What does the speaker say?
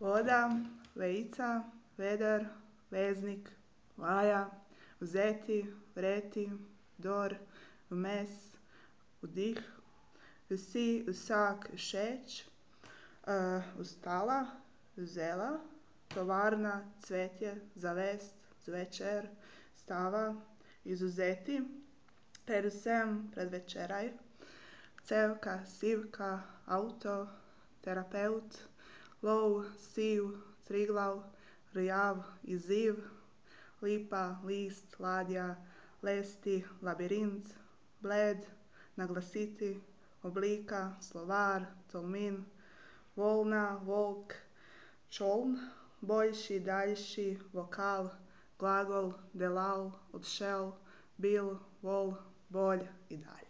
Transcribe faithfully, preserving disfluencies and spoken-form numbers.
voda, vejica, veder, veznik, vaja, vzeti, vreti, vdor, vmes, vdih, vsi, vsak, všeč, vstala, vzela, tovarna, cvetje, zavest, zvečer, stava, izvzeti, predvsem, predvčeraj, cevka, sivka, avto, terapevt, lov, siv, Triglav, rjav, izziv, lipa, list, ladja, lesti, labirint, bled, naglasiti, oblika, slovar, Tolmin, volna, volk, čoln, boljši, daljši, vokal, glagol, delal, odšel, bil, vol, bolj in dalje.